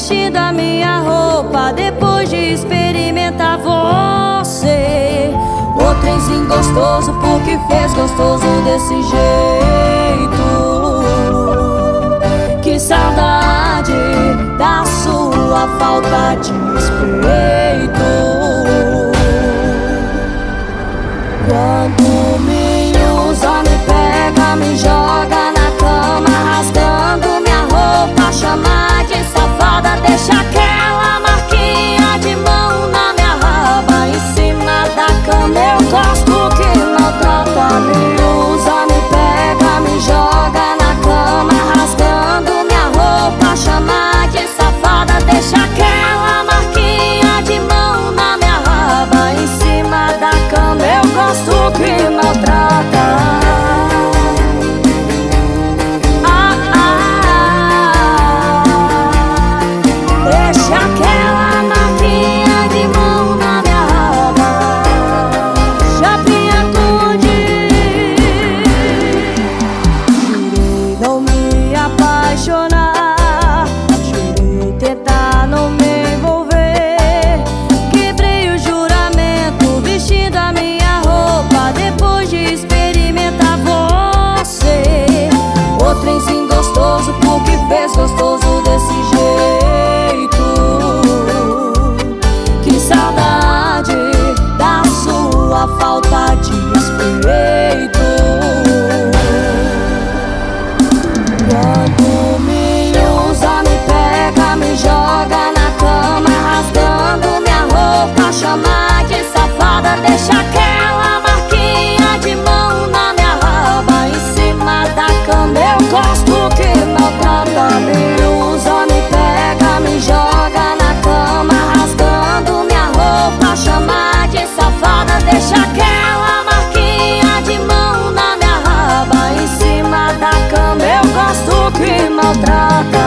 vestindo a minha roupa depois de experimentar você. O trenzinho gostoso, porque fez gostoso desse jeito. Que saudade da sua falta de respeito. Quando me usa, me pega, me joga na cama, rasgando minha roupa, chama de safada, deixa aquela marquinha de mão na minha raba, em cima da cama. Eu gosto que maltrata. Me usa, me pega, me joga na cama, rasgando minha roupa, chama de safada, deixa aquela marquinha de mão na minha raba, em cima da cama. Eu gosto que maltrata. Deixa aquela marquinha de mão na minha raba. Chapinha Conde. Jurei não me apaixonar, jurei tentar não me envolver. Quebrei o juramento vestindo a minha roupa depois de experimentar você. O trenzinho gostoso, porque fez gostoso desse jeito. Que saudade da sua falta de respeito. Quando me usa, me pega, me joga na cama, rasgando minha roupa, chama de safada, deixa aquela marquinha de mão na minha raba, em cima da cama. Eu gosto que maltrata. Me usa, me pega, me joga na cama, rasgando minha roupa, chama de safada, deixa aquela marquinha de mão na minha raba, em cima da cama. Eu gosto que maltrata.